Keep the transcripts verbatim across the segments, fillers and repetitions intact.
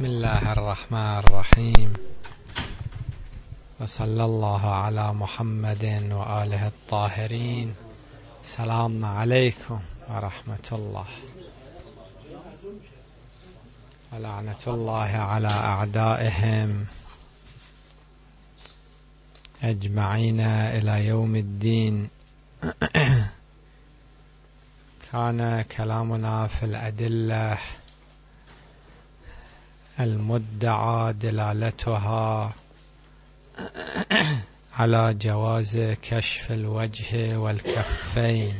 بسم الله الرحمن الرحيم، وصلى الله على محمد وآله الطاهرين. السلام عليكم ورحمة الله، ولعنة الله على أعدائهم أجمعين إلى يوم الدين. كان كلامنا في الأدلة المدعى دلالتها على جواز كشف الوجه والكفين.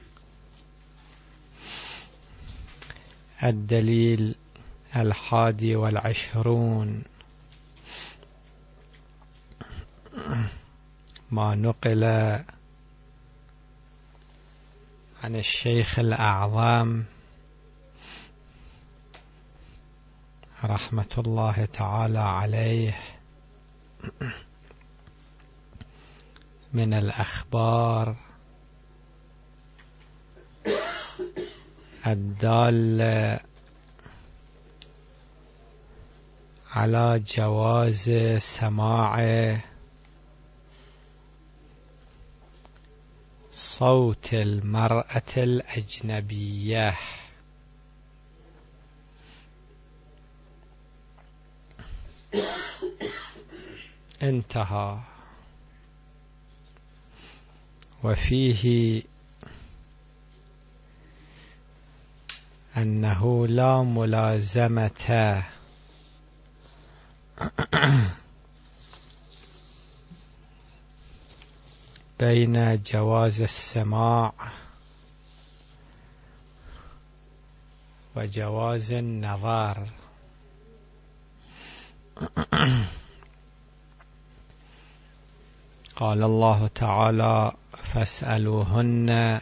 الدليل الحادي والعشرون ما نقل عن الشيخ الأعظم رحمة الله تعالى عليه من الأخبار الدالة على جواز سماع صوت المرأة الأجنبية. انتهى. وفيه أنه لا ملازمة بين جواز السماع وجواز النظر. قال الله تعالى: فاسألوهن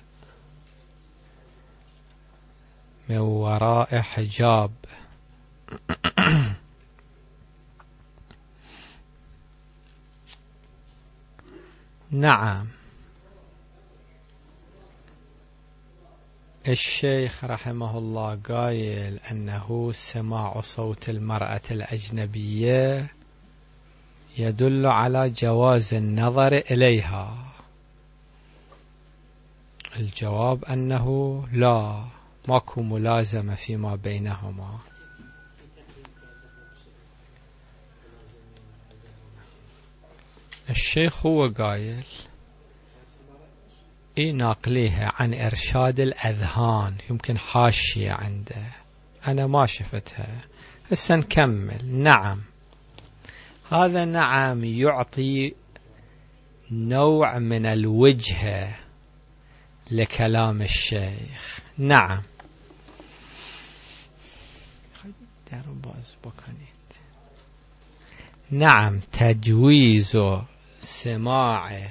من وراء حجاب. نعم، الشيخ رحمه الله قايل أنه سماع صوت المرأة الأجنبية يدل على جواز النظر إليها. الجواب أنه لا، ماكو ملازمة فيما بينهما. الشيخ هو قايل إيه ناقليها عن إرشاد الأذهان، يمكن حاشية عنده، أنا ما شفتها. هسه نكمل. نعم، هذا نعم يعطي نوع من الوجهة لكلام الشيخ. نعم، نعم تجويز سماع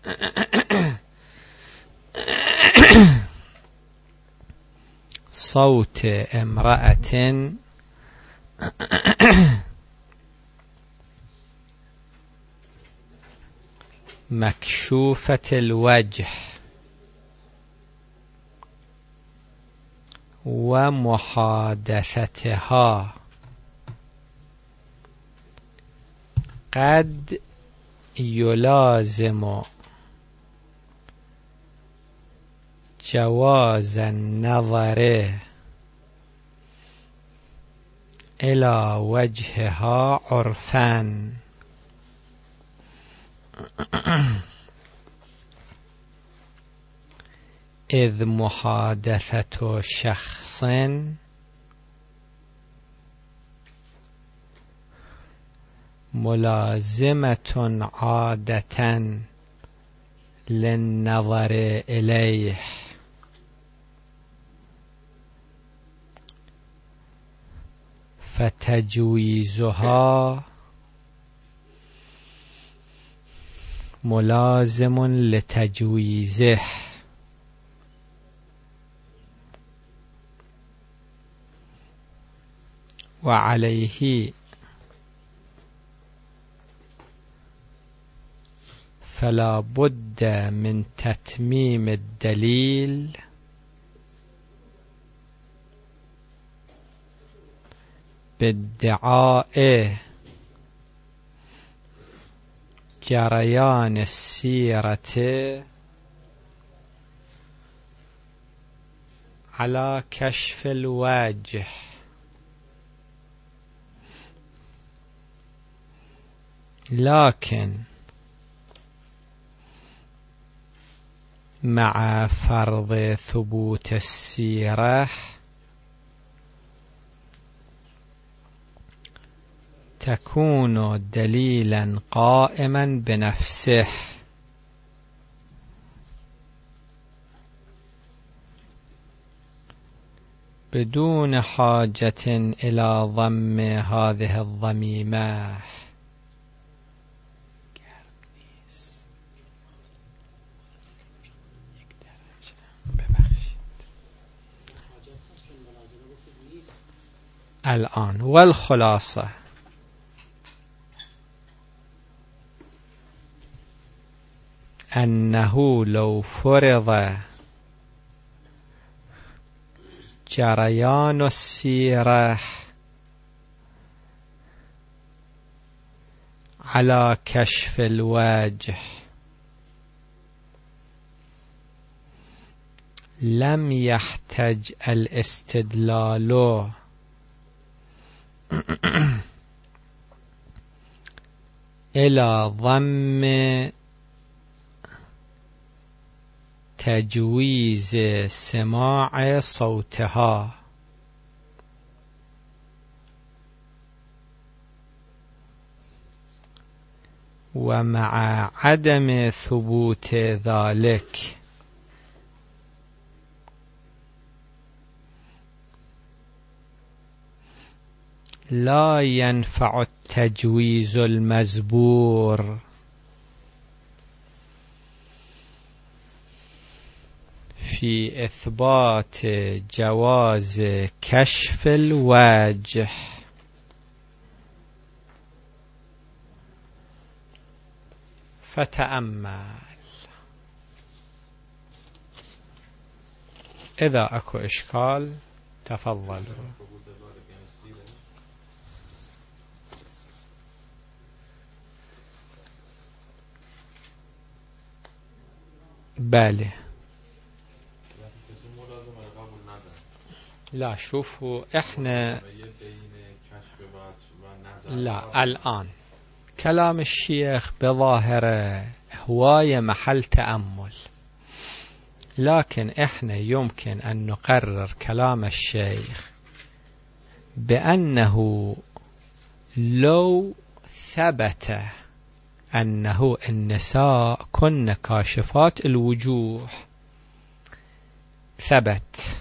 صوت امرأة مكشوفة الوجه ومحادثتها قد يلازم جواز النظر إلى وجهها عرفا، إذ محادثة شخص ملازمة عادة للنظر إليه، فتجويزها ملازم لتجويزه. وعليه فلا بد من تتميم الدليل بادعاء جريان السيرة على كشف الوجه، لكن مع فرض ثبوت السيرة تكون دليلا قائما بنفسه بدون حاجة إلى ضم هذه الضميمة. الآن والخلاصة أنه لو فرض جريان السيرة على كشف الوجه لم يحتج الاستدلال إلى ضم تجويز سماع صوتها، ومع عدم ثبوت ذلك لا ينفع التجويز المزبور في إثبات جواز كشف الوجه. فتأمل، إذا أكو إشكال تفضلوا. بله، لا شوفوا احنا لا الآن كلام الشيخ بظاهره هواية محل تأمل، لكن احنا يمكن أن نقرر كلام الشيخ بأنه لو ثبت أنه النساء كن كاشفات الوجوه ثبت،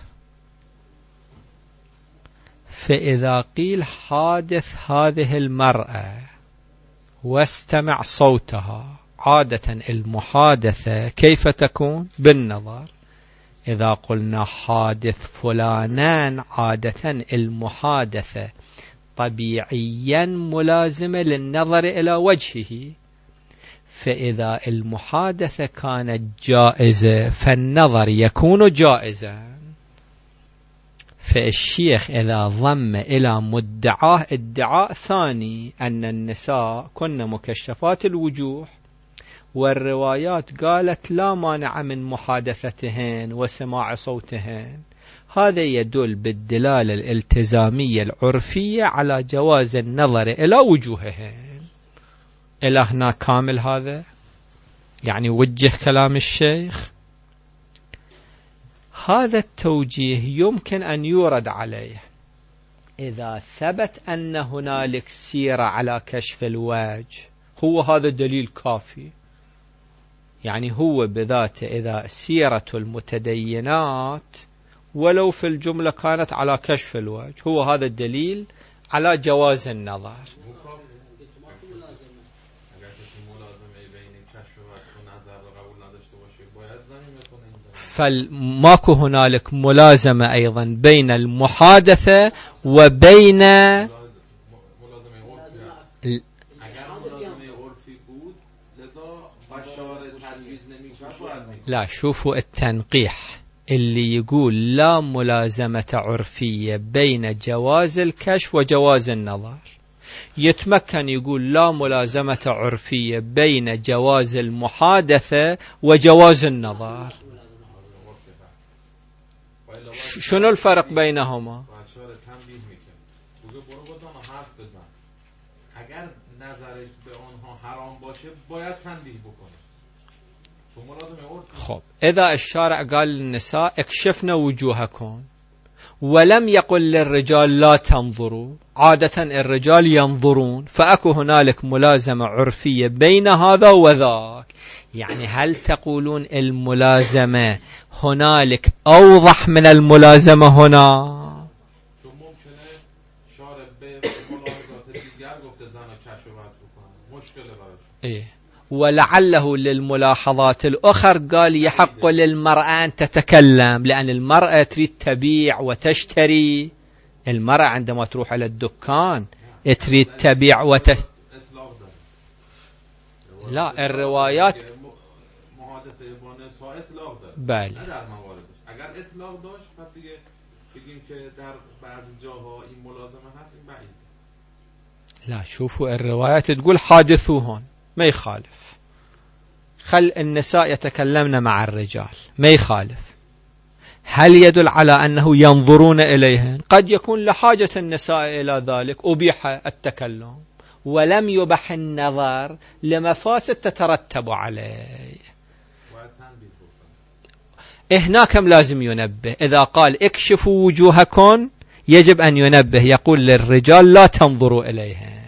فإذا قيل حادث هذه المرأة واستمع صوتها، عادة المحادثة كيف تكون؟ بالنظر. إذا قلنا حادث فلانان عادة المحادثة طبيعيا ملازمة للنظر إلى وجهه، فإذا المحادثة كانت جائزة فالنظر يكون جائزا. فالشيخ إذا ضم إلى مدعاه ادعاء ثاني أن النساء كن مكشفات الوجوه، والروايات قالت لا مانع من محادثتهن وسماع صوتهن، هذا يدل بالدلالة الالتزامية العرفية على جواز النظر إلى وجوههن. إلى هنا كامل هذا؟ يعني وجه كلام الشيخ. هذا التوجيه يمكن أن يورد عليه إذا ثبت أن هنالك سيرة على كشف الوجه، هو هذا دليل كافي. يعني هو بذاته إذا سيرة المتدينات ولو في الجملة كانت على كشف الوجه، هو هذا الدليل على جواز النظر. فماكو هنالك ملازمة أيضا بين المحادثة وبين لا شوفوا التنقيح اللي يقول لا ملازمة عرفية بين جواز الكشف وجواز النظر يتمكن يقول لا ملازمة عرفية بين جواز المحادثة وجواز النظر. شنو الفرق بينهما؟ اگر نظرش به آنها حرام باشه باید تنبیه بکنه. خب إذا الشارع قال للنساء اكشفن وجوهكم ولم يقل للرجال لا تنظروا، عادة الرجال ينظرون، فأكو هنالك ملازمة عرفية بين هذا وذاك. يعني هل تقولون الملازمة هنالك أوضح من الملازمة هنا؟ إيه. ولعله للملاحظات الأخر قال يحق للمرأة أن تتكلم، لأن المرأة تريد تبيع وتشتري. المرأة عندما تروح على الدكان تريد تبيع وت... لا الروايات بله اگر اطلاق داشت پس بگیم که در بعضی جاها این ملازمه هست این بعید. لا شوفوا الروايات تقول حادثوهن ما يخالف، خل النساء يتكلمن مع الرجال ما يخالف. هل يدل على أنه ينظرون إليهن؟ قد يكون لحاجة النساء إلى ذلك أبيح التكلم ولم يبح النظر لمفاسد تترتب عليه. هناكم لازم ينبه، إذا قال اكشفوا وجوهكم يجب أن ينبه يقول للرجال لا تنظروا إليها.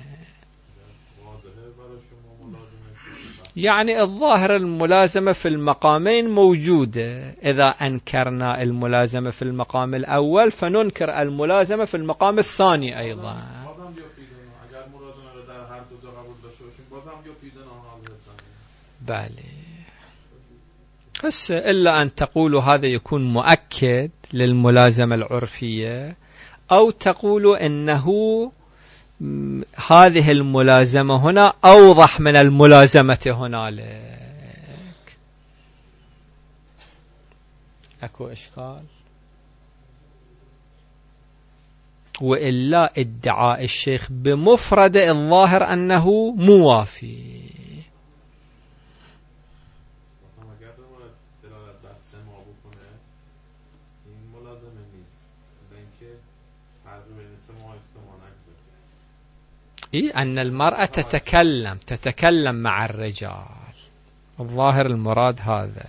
يعني الظاهر الملازمة في المقامين موجودة، إذا أنكرنا الملازمة في المقام الأول فننكر الملازمة في المقام الثاني أيضا. بالي بس إلا أن تقولوا هذا يكون مؤكد للملازمة العرفية، أو تقولوا إنه هذه الملازمة هنا أوضح من الملازمة هنالك. أكو إشكال؟ وإلا ادعاء الشيخ بمفرد الظاهر أنه موافي. إيه أن المرأة تتكلم تتكلم مع الرجال، الظاهر المراد هذا.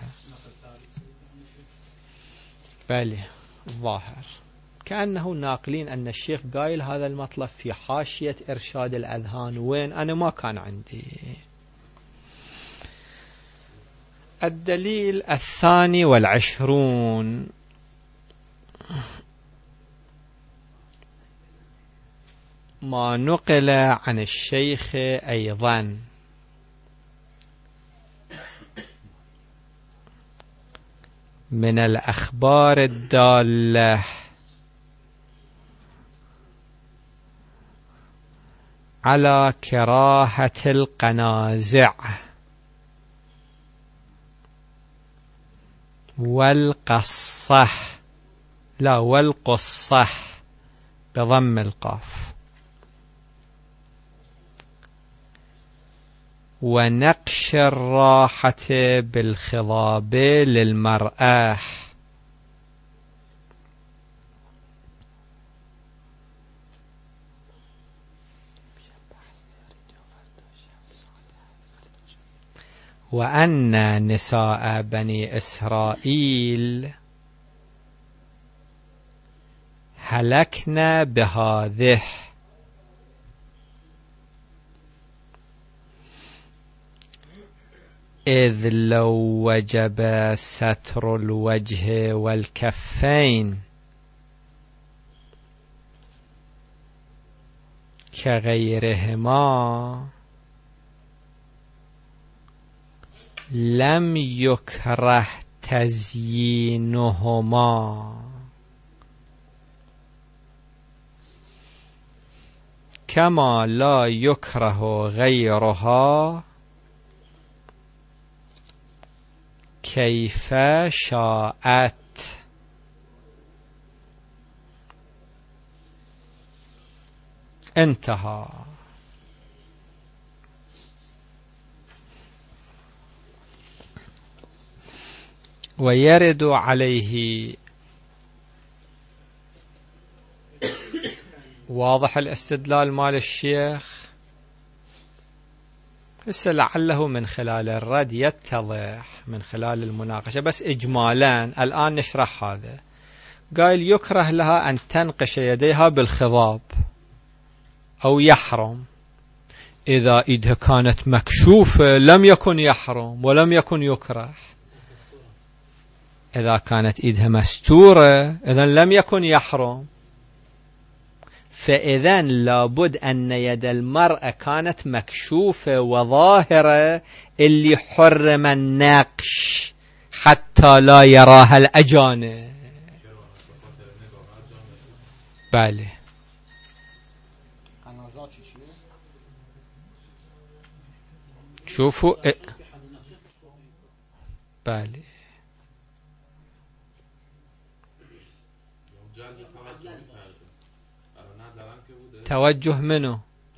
بله الظاهر كأنه ناقلين أن الشيخ قايل هذا المطلب في حاشية إرشاد الأذهان. وين؟ أنا ما كان عندي. الدليل الثاني والعشرون ما نقل عن الشيخ أيضا من الأخبار الدالة على كراهة القنازع والقصح، لا والقصح بضم القاف، ونقش الراحة بالخضاب للمرأة. وأن نساء بني إسرائيل هلكنا بهذه، إذ لو وجب ستر الوجه والكفين كغيرهما لم يكره تزيينهما، كما لا يكره غيرها كيف شاءت. انتهى. ويرد عليه، واضح الاستدلال مال الشيخ؟ هسه لعله من خلال الرد يتضح من خلال المناقشة، بس إجمالا الآن نشرح هذا. قال يكره لها أن تنقش يديها بالخضاب أو يحرم. إذا إيدها كانت مكشوفة لم يكن يحرم ولم يكن يكره. إذا كانت إيدها مستورة إذن لم يكن يحرم. فإذن لابد أن يد المرأة كانت مكشوفة وظاهرة اللي حرم النقش حتى لا يراها الأجانب. بله. شوفوا اه. بله. توجه منه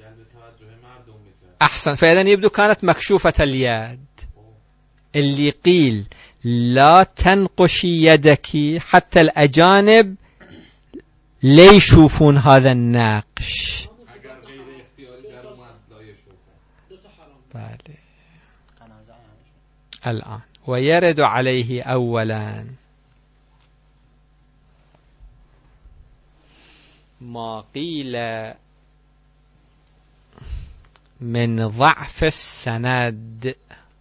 أحسن. فإذن يبدو كانت مكشوفة اليد، اللي قيل لا تنقشي يدك حتى الأجانب لا يشوفون هذا النقش. الآن ويرد عليه أولا ما قيل من ضعف السند.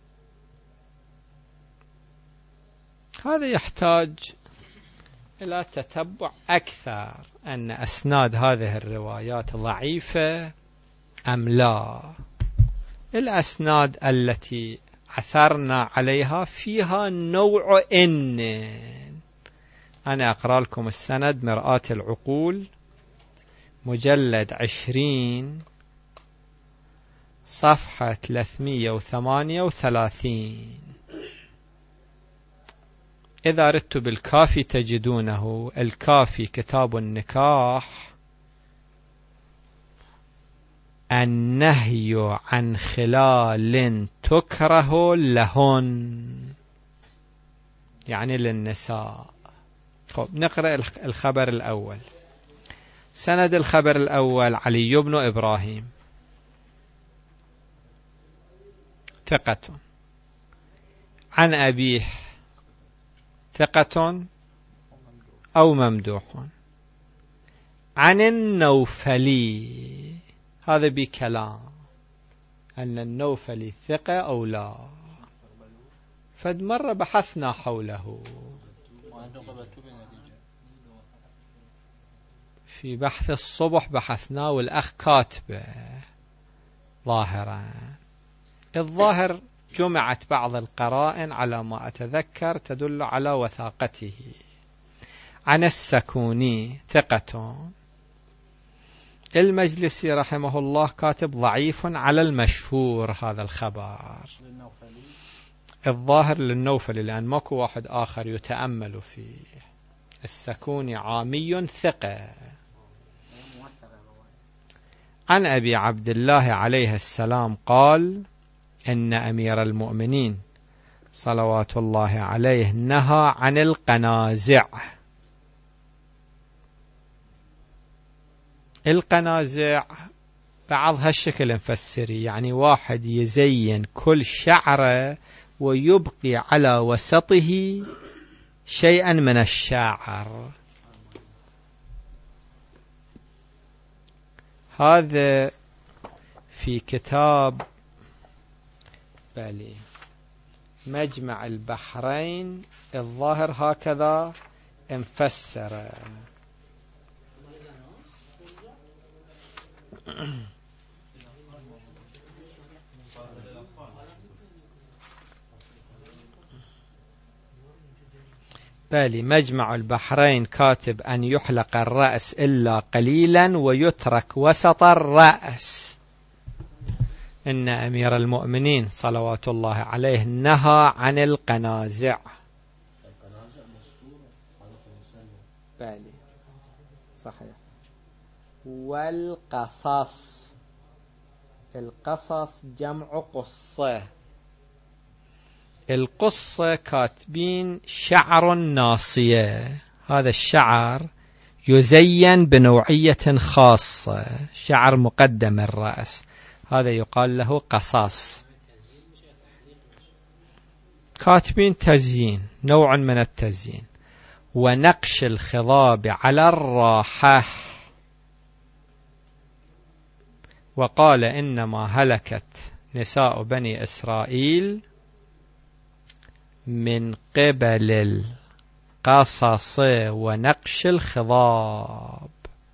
هذا يحتاج إلى تتبع أكثر، أن أسناد هذه الروايات ضعيفة أم لا. الأسناد التي عثرنا عليها فيها نوع إن. أنا أقرأ لكم السند، مرآة العقول مجلد عشرين صفحة ثلاثمئة وثمانية وثلاثين. إذا أردت بالكافي تجدونه. الكافي كتاب النكاح. النهي عن خلال تكره لهن، يعني للنساء. طب نقرأ الخبر الأول. سند الخبر الأول علي بن إبراهيم ثقة، عن أبيه ثقة أو ممدوح، عن النوفلي. هذا بكلام أن النوفلي ثقة أو لا، فد مرة بحثنا حوله في بحث الصبح، بحثناه والأخ كاتبه ظاهرا. الظاهر جمعت بعض القرائن على ما أتذكر تدل على وثاقته. عن السكوني ثقة. المجلسي رحمه الله كاتب ضعيف على المشهور هذا الخبر. الظاهر للنوفلي لأن ماكو واحد آخر يتأمل فيه. السكوني عامي ثقة. عن أبي عبد الله عليه السلام قال إن أمير المؤمنين صلوات الله عليه نهى عن القنازع. القنازع بعض هالشكل مفسري، يعني واحد يزين كل شعره ويبقي على وسطه شيئا من الشعر. هذا في كتاب بالي مجمع البحرين الظاهر هكذا مفسر. بالي مجمع البحرين كاتب أن يحلق الرأس إلا قليلا ويترك وسط الرأس. إن أمير المؤمنين صلوات الله عليه نهى عن القنازع. بالي صحيح. والقصص. القصص جمع قصة. القصة كاتبين شعر ناصية، هذا الشعر يزين بنوعية خاصة، شعر مقدم الرأس، هذا يقال له قصاص. كاتبين تزيين، نوع من التزيين. ونقش الخضاب على الراحة. وقال إنما هلكت نساء بني إسرائيل من قبل القصص ونقش الخضاب.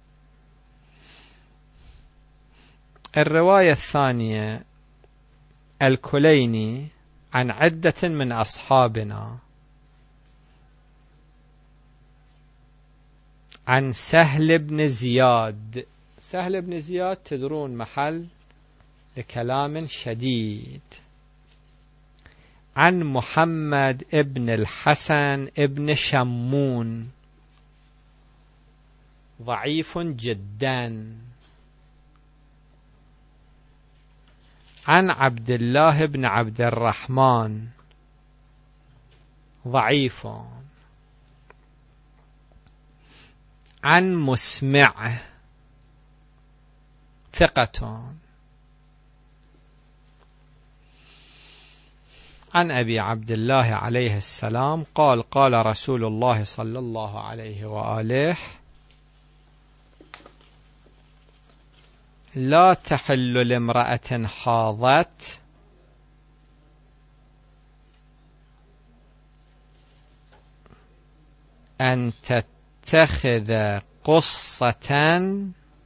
الرواية الثانية الكليني عن عدة من أصحابنا عن سهل بن زياد. سهل بن زياد تدرون محل لكلام شديد. عن محمد ابن الحسن ابن شمون ضعيف جدا. عن عبد الله بن عبد الرحمن ضعيف. عن مسمع ثقة. عن أبي عبد الله عليه السلام قال قال رسول الله صلى الله عليه وآله: لا تحل لامرأة حاضت أن تتخذ قصة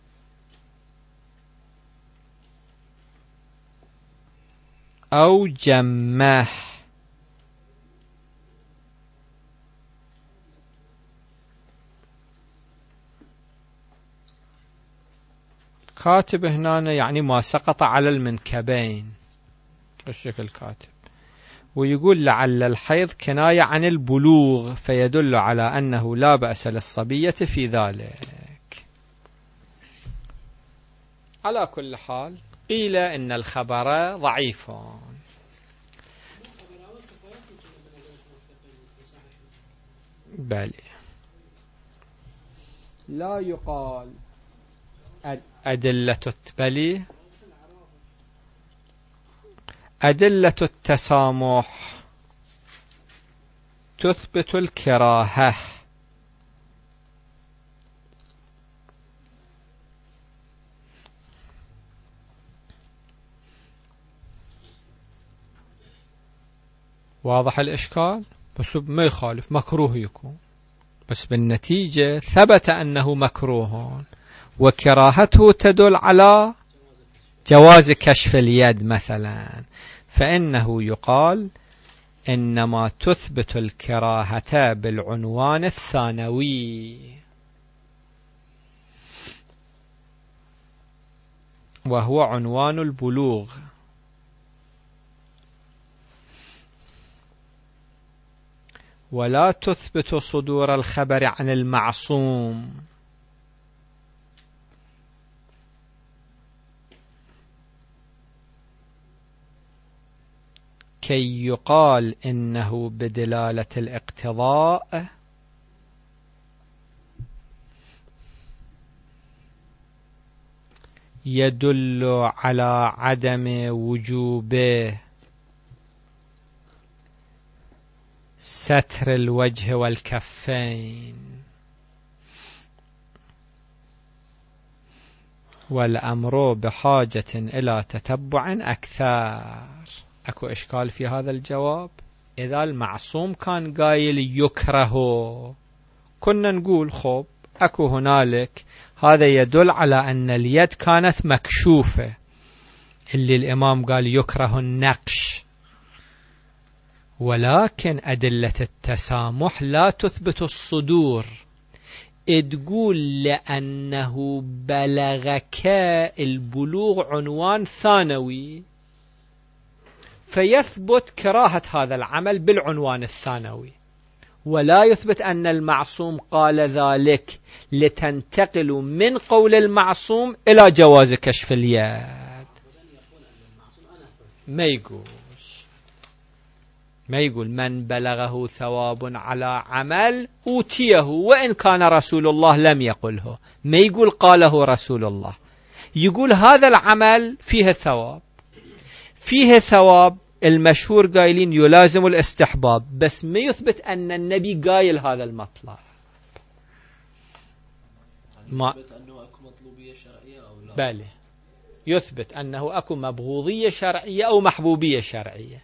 أو جمه. كاتب هنا يعني ما سقط على المنكبين، الشكل كاتب، ويقول لعل الحيض كناية عن البلوغ، فيدل على أنه لا بأس للصبية في ذلك. على كل حال قيل إن الخبر ضعيف. بل لا يقال أدلة بل أدلة التسامح تثبت الكراهة. واضح الإشكال؟ بس ما يخالف، مكروه يكون، بس بالنتيجة ثبت أنه مكروه، وكراهته تدل على جواز كشف اليد مثلا، فإنه يقال إنما تثبت الكراهة بالعنوان الثانوي، وهو عنوان البلوغ. ولا تثبت صدور الخبر عن المعصوم، كي يقال إنه بدلالة الاقتضاء يدل على عدم وجوب ستر الوجه والكفين، والأمر بحاجة إلى تتبع أكثر. أكو إشكال في هذا الجواب؟ إذا المعصوم كان قايل يكره كنا نقول خب أكو هنالك هذا يدل على أن اليد كانت مكشوفة، اللي الإمام قال يكره النقش، ولكن أدلة التسامح لا تثبت الصدور، تقول لأنه بلغك البلوغ عنوان ثانوي، فيثبت كراهة هذا العمل بالعنوان الثانوي، ولا يثبت أن المعصوم قال ذلك لتنتقلوا من قول المعصوم إلى جواز كشف اليد. ما يقول ما يقول من بلغه ثواب على عمل أوتيه وإن كان رسول الله لم يقله، ما يقول قاله رسول الله، يقول هذا العمل فيه ثواب، فيه ثواب. المشهور قايلين يلازم الاستحباب، بس ما يثبت أن النبي قايل هذا المطلب. ما يثبت أنه أكو مطلوبية شرعية أو لا؟ بله، يثبت أنه أكو مبغوضية شرعية أو محبوبية شرعية،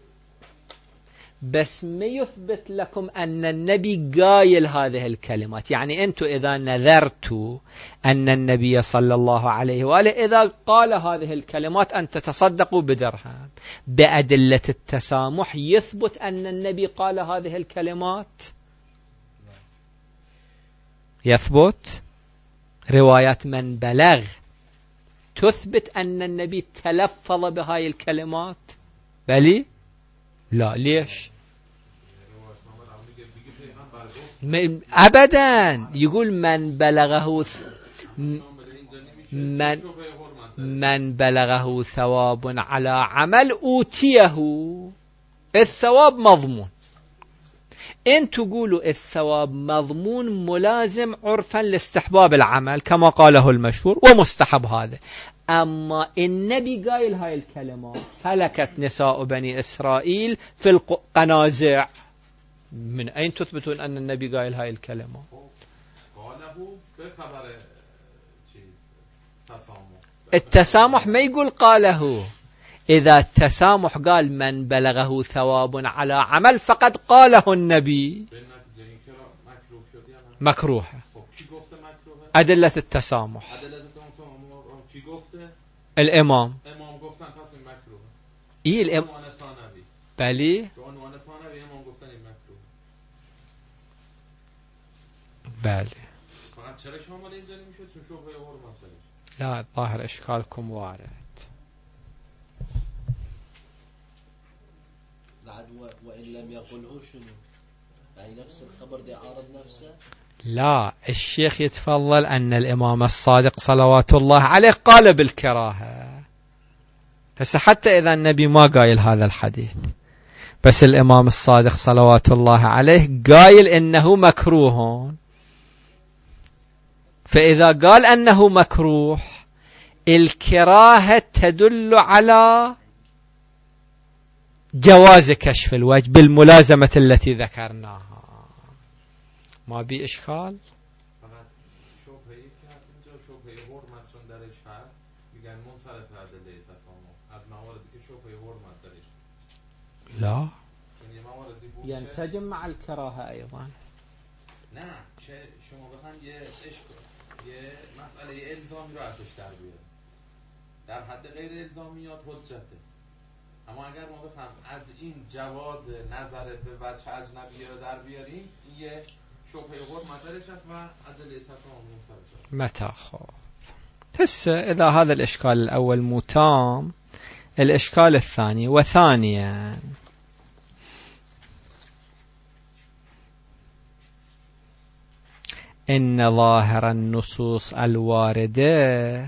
بس ما يثبت لكم أن النبي قايل هذه الكلمات. يعني أنتم إذا نذرتوا أن النبي صلى الله عليه وآله إذا قال هذه الكلمات أن تتصدقوا بدرهم، بأدلة التسامح يثبت أن النبي قال هذه الكلمات؟ يثبت روايات من بلغ تثبت أن النبي تلفظ بهاي الكلمات؟ بلي لا. ليش؟ أبدا. يقول من بلغه من, من بلغه ثواب على عمل أوتيه، الثواب مضمون. إن تقولوا الثواب مضمون ملازم عرفا لاستحباب العمل كما قاله المشهور ومستحب هذا. أما النبي قايل هاي الكلمات هلكت نساء بني إسرائيل في القنازع، من أين تثبتون أن النبي قايل هاي الكلمات؟ قاله بخبر التسامح، ما يقول قاله. إذا التسامح قال من بلغه ثواب على عمل فقد قاله النبي مكروه. أدلة التسامح الإمام إيه الإمام بلي بلي. لا، الظاهر إشكالكم وارد. وإن لم يقله شنو؟ يعني نفس الخبر دي عارض نفسه؟ لا، الشيخ يتفضل أن الإمام الصادق صلوات الله عليه قال بالكراهة. هسه حتى إذا النبي ما قايل هذا الحديث، بس الإمام الصادق صلوات الله عليه قايل إنه مكروه، فإذا قال أنه مكروه الكراهة تدل على جواز كشف الوجه بالملازمة التي ذكرناها. ما بي إشكال؟ لا، ينسجم مع الكراهة أيضا. نعم، شما بخواهن یه مسئله الزامی رو ازش در بیاریم، در حد غیر الزامیات حجته. اما اگر ما بخوایم از این جواز نظر به وجه اجنبی رو در بیاریم، یه شبهه حرمت درش است و ادله تسامح منصرف. متى خب هسه إذا هذا الإشكال الأول مو تام، الإشكال الثاني. وثانيا إن ظاهر النصوص الواردة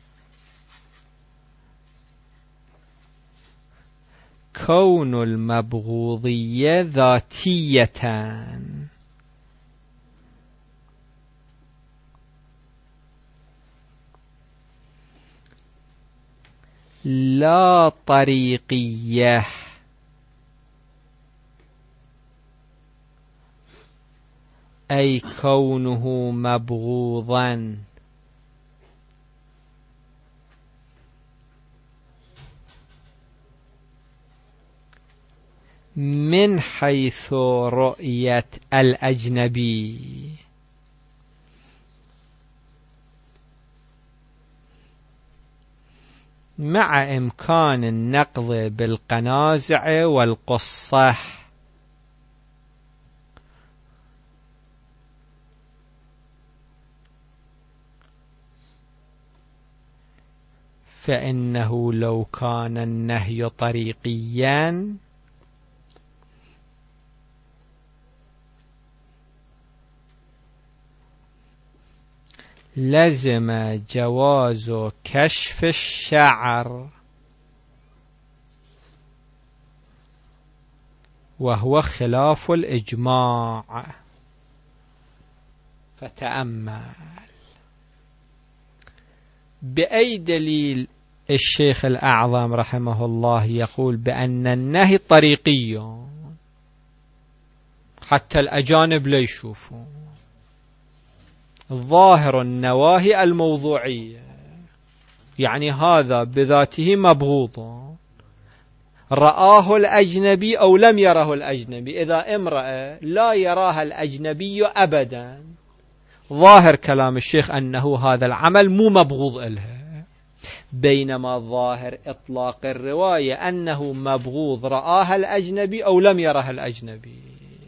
كون المبغوضية ذاتية، لا طريقية، أي كونه مبغوضا من حيث رؤية الأجنبي، مع إمكان النقض بالقنازع والقصة. فإنه لو كان النهي طريقيا لزم جواز كشف الشعر وهو خلاف الإجماع. فتأمل بأي دليل الشيخ الأعظم رحمه الله يقول بأن النهي طريقي حتى الأجانب لا يشوفون؟ ظاهر النواهي الموضوعية، يعني هذا بذاته مبغوض رآه الأجنبي أو لم يره الأجنبي. إذا امرأة لا يراها الأجنبي أبدا، ظاهر كلام الشيخ أنه هذا العمل مو مبغوض إلها، بينما ظاهر إطلاق الرواية أنه مبغوض رآها الأجنبي أو لم يرها الأجنبي.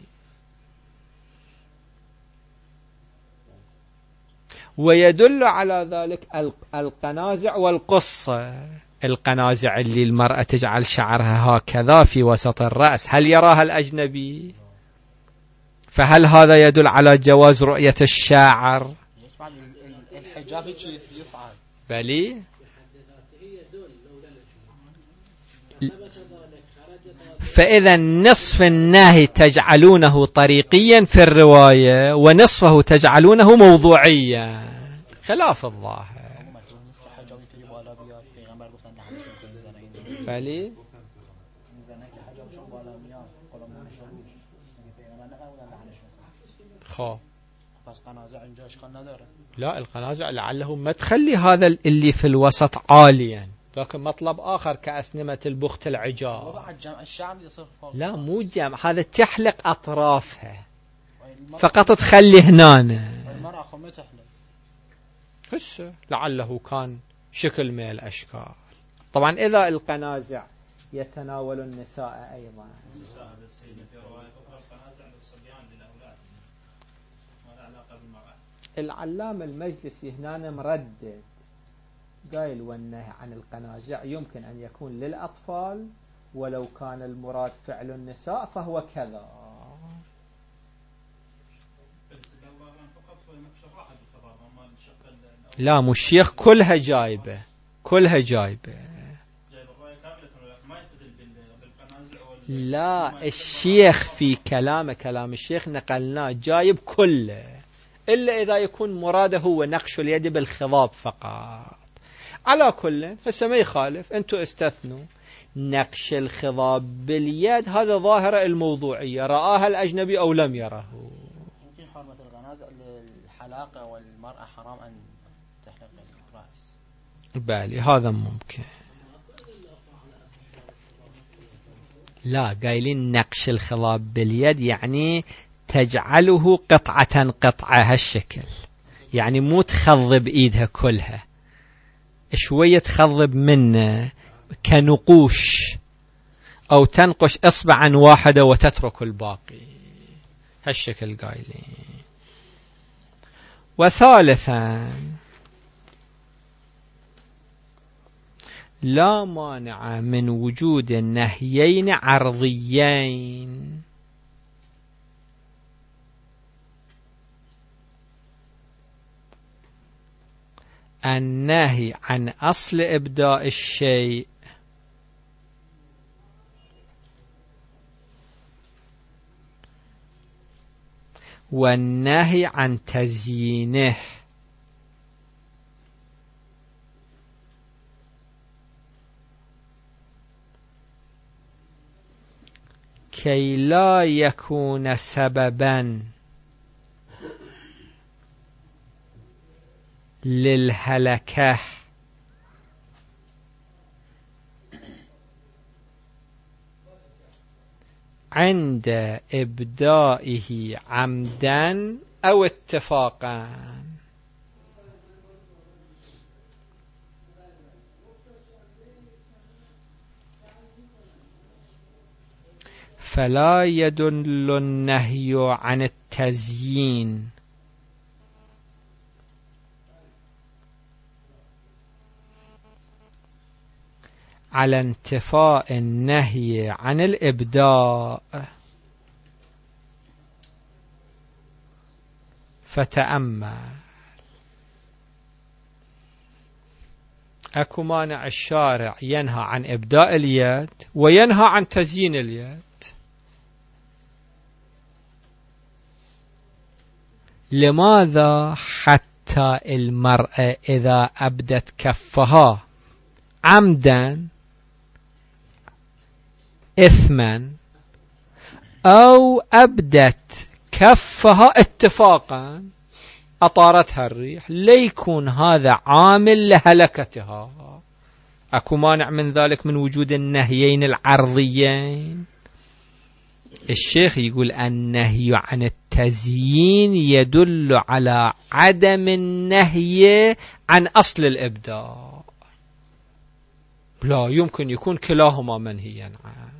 ويدل على ذلك القنازع والقصة. القنازع اللي المرأة تجعل شعرها هكذا في وسط الرأس، هل يراها الأجنبي؟ فهل هذا يدل على جواز رؤية الشاعر؟ الحجاب يصعد بلي. فإذا نصف النهي تجعلونه طريقيا في الرواية ونصفه تجعلونه موضوعيا، خلاف الظاهر. بلي. خو لا، القنازع لعله ما تخلي هذا اللي في الوسط عاليا، لكن مطلب آخر كأسنمة البخت العجاب. لا مو جمع، هذا تحلق أطرافها فقط تخلي هنا. هسه لعله كان شكل من الأشكال. طبعا إذا القنازع يتناول النساء أيضا، العلامة المجلسي هنا مردد قايل والنهي عن القنازع يمكن أن يكون للأطفال، ولو كان المراد فعل النساء فهو كذا. لا مو الشيخ كلها جايبة، كلها جايبة. لا الشيخ في كلامه، كلام الشيخ نقلناه جايب كله، إلا إذا يكون مراده هو نقش اليد بالخضاب فقط. على كل هسه ما يخالف، أنتم استثنوا نقش الخضاب باليد، هذا ظاهرة الموضوعية، رآها الأجنبي أو لم يره. ممكن حرمة الغنازة للحلاقة والمرأة حرام أن تحلق الرأس. بالي هذا ممكن. لا قايلين نقش الخضاب باليد يعني تجعله قطعة قطعة هالشكل، يعني مو تخضب إيدها كلها، شوية تخضب منه كنقوش، أو تنقش إصبعا واحدة وتترك الباقي، هالشكل قايلين. وثالثا لا مانع من وجود النهيين عرضيين، النهي عن أصل إبداء الشيء والنهي عن تزيينه، كي لا يكون سببا للهلكة عند إبدائه عمدا أو اتفاقا. فلا يدل النهي عن التزيين على انتفاء النهي عن الإبداء. فتأمل أكو مانع الشارع ينهى عن إبداء اليد وينهى عن تزيين اليد. لماذا؟ حتى المرأة إذا أبدت كفها عمدا إثما أو أبدت كفها اتفاقا أطارتها الريح، ليكون هذا عامل لهلكتها. أكو مانع من ذلك من وجود النهيين العرضيين. الشيخ يقول النهي عن التزيين يدل على عدم النهي عن أصل الإبداع، لا يمكن يكون كلاهما منهيا عنه.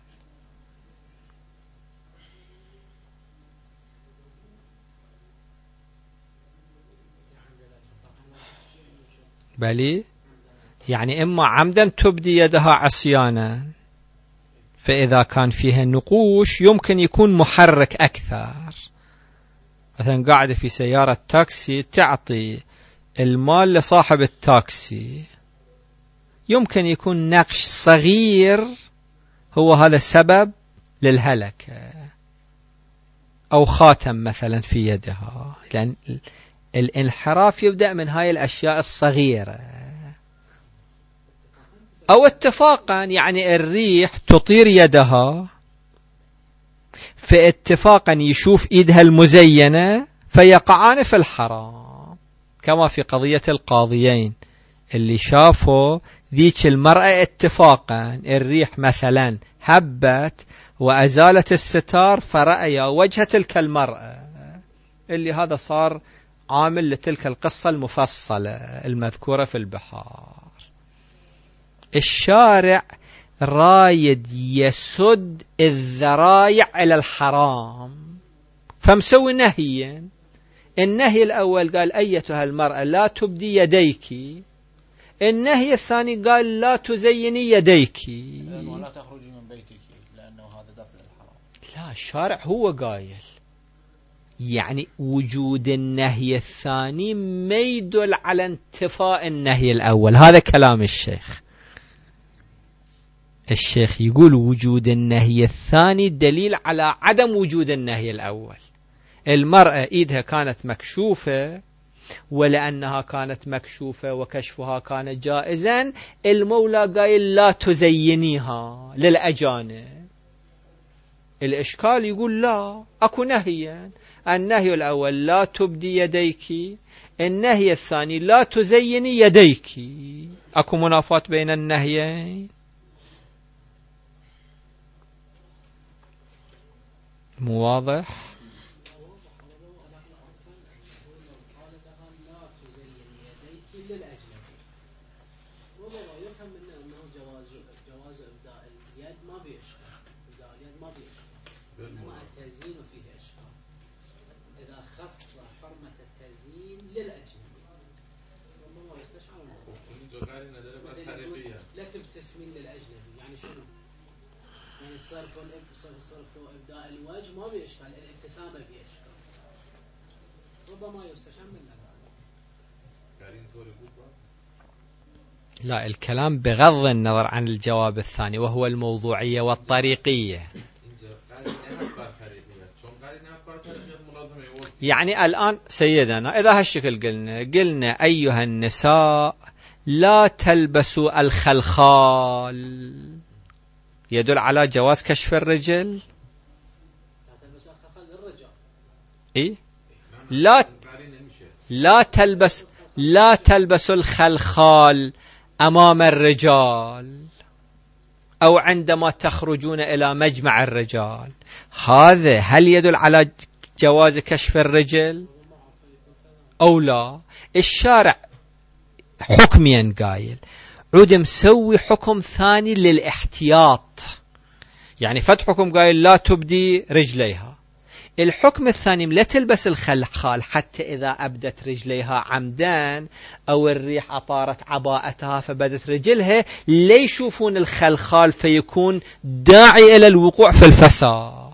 بلي يعني إما عمدا تبدي يدها عصيانا، فإذا كان فيها نقوش يمكن يكون محرك أكثر. مثلا قاعدة في سيارة تاكسي تعطي المال لصاحب التاكسي، يمكن يكون نقش صغير هو هذا السبب للهلكة، أو خاتم مثلا في يدها، لأن الانحراف يبدأ من هاي الأشياء الصغيرة. أو اتفاقا يعني الريح تطير يدها، فاتفاقا يشوف إيدها المزينة فيقعان في الحرام، كما في قضية القاضيين اللي شافوا ذيك المرأة اتفاقا الريح مثلا هبت وأزالت الستار فرأيا وجه تلك المرأة، اللي هذا صار عامل لتلك القصة المفصلة المذكورة في البحار. الشارع رايد يسد الذرايع إلى الحرام، فمسوي نهيا. النهي الأول قال أيتها المرأة لا تبدي يديك، النهي الثاني قال لا تزيني يديك ولا تخرجي من بيتك، لأنه هذا دفع الحرام. لا، الشارع هو قايل، يعني وجود النهي الثاني ما يدل على انتفاء النهي الأول. هذا كلام الشيخ. الشيخ يقول وجود النهي الثاني دليل على عدم وجود النهي الأول. المرأة إيدها كانت مكشوفة، ولأنها كانت مكشوفة وكشفها كان جائزا، المولى قايل لا تزينيها للأجانب. الإشكال يقول لا، أكو نهيا، النهي الأول لا تبدي يديك، النهي الثاني لا تزيني يديك. أكو منافاة بين النهيين؟ مو واضح؟ تسمين للأجنبي يعني شنو؟ يعني الصرف والصرف وإبداء الوجه ما بيشكل، الابتسامة بيشكل، ربما يستشعر من لا، الكلام بغض النظر عن الجواب الثاني وهو الموضوعية والطريقية. يعني الآن سيدنا إذا هالشكل قلنا قلنا أيها النساء لا تلبسوا الخلخال، يدل على جواز كشف الرجل. إيه؟ لا لا تلبس لا تلبسوا الخلخال أمام الرجال أو عندما تخرجون إلى مجمع الرجال. هذا هل يدل على جواز كشف الرجل أو لا؟ الشارع حكميا قايل، عود مسوي حكم ثاني للاحتياط، يعني فتح حكم قايل لا تبدي رجليها، الحكم الثاني لا تلبس الخلخال حتى إذا أبدت رجليها عمدان أو الريح أطارت عباءتها فبدت رجلها لا يشوفون الخلخال فيكون داعي إلى الوقوع في الفساد.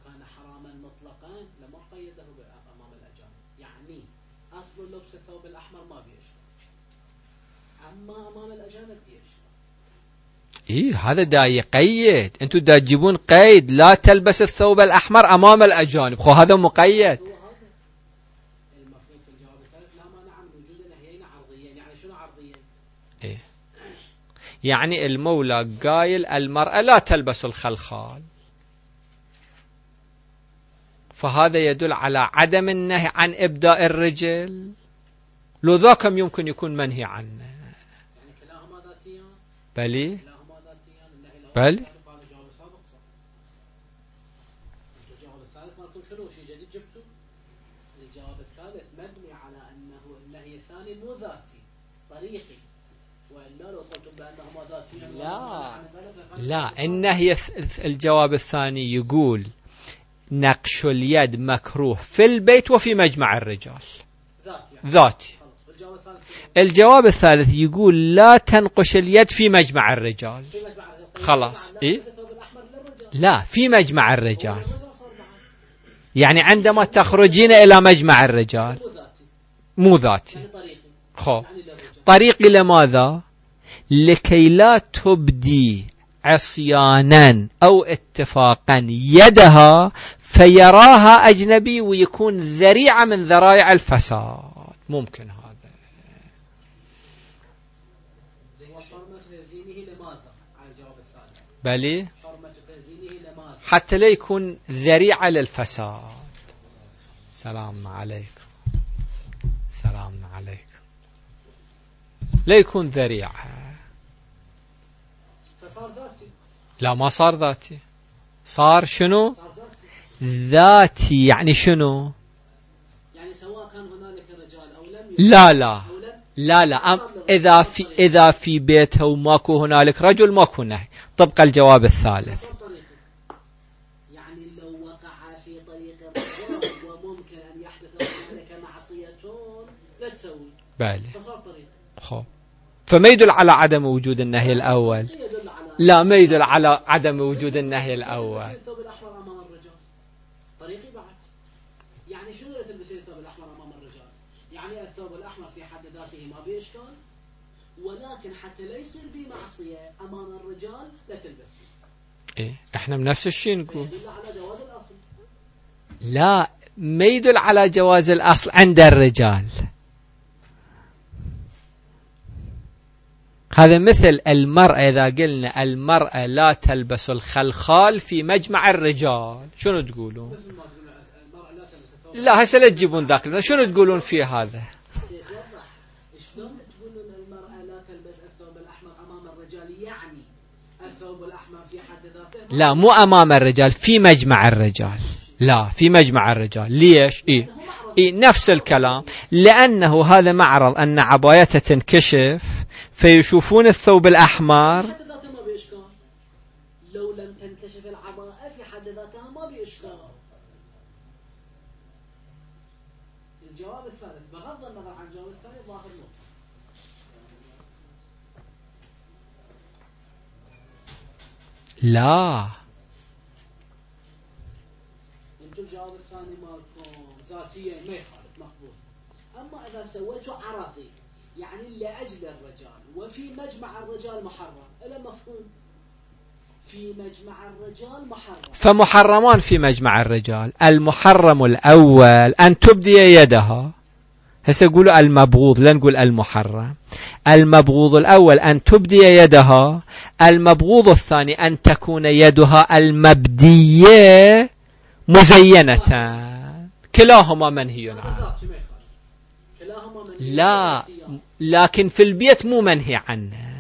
كان حراما مطلقا لما قيده أمام الأجانب. يعني أصل لبس الثوب الأحمر ما بيشكل، أما أمام الأجانب بيشكل. إيه هذا دا يقيد، أنتوا دا تجيبون قيد لا تلبس الثوب الأحمر أمام الأجانب، خو هذا مقيد. المفروض في الجواب الثالث لا مانع من وجود نهيين عرضيين. يعني شنو عرضيين؟ إيه يعني المولى قايل المرأة لا تلبس الخلخال، فهذا يدل على عدم النهي عن إبداء الرجل، لو ذاكم يمكن يكون منهي عنه. يعني كلاهما ذاتيان. بلي كلاهما ذاتيان. النهي الأول بلي هذا الجواب السابق صح. الجواب الثالث مالكم شنو شيء جديد جبتوا؟ الجواب الثالث مبني على أنه النهي الثاني مو ذاتي طريقي، وإلا لو قلتم بأنهما ذاتيان لا لا النهي الجواب الثاني يقول نقش اليد مكروه في البيت وفي مجمع الرجال ذاتي. ذاتي. الجواب الثالث الجواب الثالث يقول لا تنقش اليد في مجمع الرجال. في مجمع الرجال. خلاص إيه؟ لا لا في مجمع الرجال، يعني عندما تخرجين إلى مجمع الرجال مو ذاتي. يعني طريقي. خو يعني للرجال. طريقي لماذا؟ لكي لا تبدي عصيانا أو اتفاقا يدها فيراها أجنبي ويكون ذريعة من ذرائع الفساد. ممكن هذا. وحرمة تزيينه لماذا؟ على الجواب الثالث. بلي حرمة تزيينه لماذا؟ حتى لا يكون ذريعة للفساد. سلام عليكم. سلام عليكم. لا يكون ذريعة. فصار ذاتي. لا ما صار ذاتي، صار شنو؟ صار ذاتي. ذاتي يعني شنو؟ يعني سواء كان هنالك رجال أو لم لا لا أو لم لا لا أم إذا في إذا في بيته وماكو هنالك رجل ماكو نهي طبق الجواب الثالث. فصار طريقي. يعني لو وقع في طريق الرجال وممكن أن يحدث هنالك معصية لا تسوي. بالي. فصار طريقي. خو فما يدل على عدم وجود النهي الأول. يدل على لا ما يدل على عدم وجود النهي الأول. الثوب الأحمر أمام الرجال طريقي بعد. يعني شنو لا تلبسين الثوب الأحمر أمام الرجال؟ يعني الثوب الأحمر في حد ذاته ما به إشكال، ولكن حتى لا يصير بي معصية أمام الرجال لا تلبسي. إيه إحنا بنفس الشيء نقول. يدل على جواز الأصل. لا ما يدل على جواز الأصل عند الرجال. هذا مثل المرأة إذا قلنا المرأة لا تلبس الخلخال في مجمع الرجال، شنو تقولون؟ لا هسه لا تجيبون ذاك، شنو تقولون في هذا؟ يتوضح شلون تقولون المرأة لا تلبس الثوب الأحمر أمام الرجال؟ يعني الثوب الأحمر في حد ذاته لا مو أمام الرجال، في مجمع الرجال. لا في مجمع الرجال. ليش؟ إيه؟ إيه نفس الكلام، لأنه هذا معرض أن عبايته تنكشف فيشوفون الثوب الأحمر. في حد ذاتها ما بإشكال. لو لم تنكشف العباءة في حد ذاتها ما بإشكال. الجواب الثالث بغض النظر عن الجواب الثاني ظاهر نقطة. لا انتم الجواب الثاني مالكم ذاتيا ما يخالف مقبول. اما اذا سويتوا عرضي يعني لاجل الرجال وفي مجمع الرجال محرم، الا مفهوم؟ في مجمع الرجال محرم. فمحرمان في مجمع الرجال. المحرم الأول أن تبدي يدها، هسه يقولوا المبغوض لا نقول المحرم. المبغوض الأول أن تبدي يدها، المبغوض الثاني أن تكون يدها المبدية مزينة. كلاهما منهي عنه. لا لكن في البيت مو منهي عنه.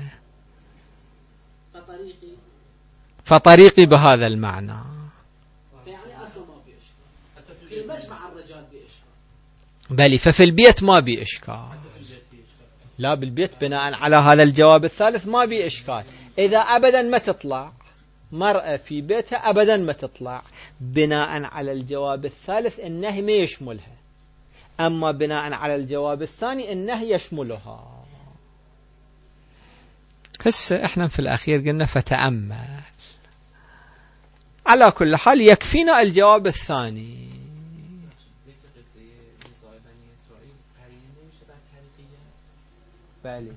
فطريقي فطريقي بهذا المعنى. يعني أصلا ما في إشكال. في مجمع الرجال بإشكال. بلي ففي البيت ما بي إشكال. لا بالبيت بناء على هذا الجواب الثالث ما بي إشكال. إذا أبدا ما تطلع مرأة في بيتها أبدا ما تطلع، بناء على الجواب الثالث النهي ما يشملها، أما بناء على الجواب الثاني النهي يشملها. هسه احنا في الأخير قلنا فتأمل. على كل حال يكفينا الجواب الثاني. بله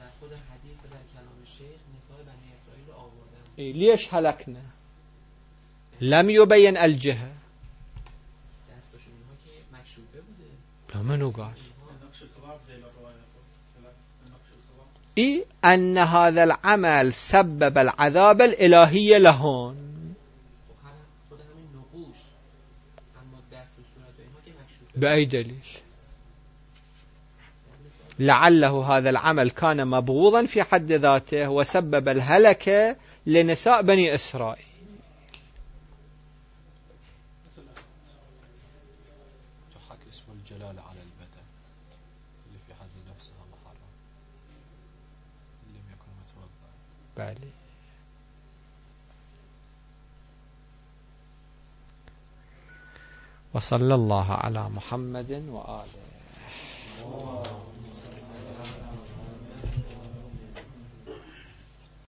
إيه ليش هلكنا؟ لم يبين الجهة. لا منو قال إيه أن هذا العمل سبب العذاب الإلهي لهون. بأي دليل؟ لعله هذا العمل كان مبغوضا في حد ذاته وسبب الهلكة لنساء بني إسرائيل. تحك اسم الجلالة على البدن اللي في حد نفسها محرم اللي لم يكن متوضا. بله. وصلى الله على محمد وآله.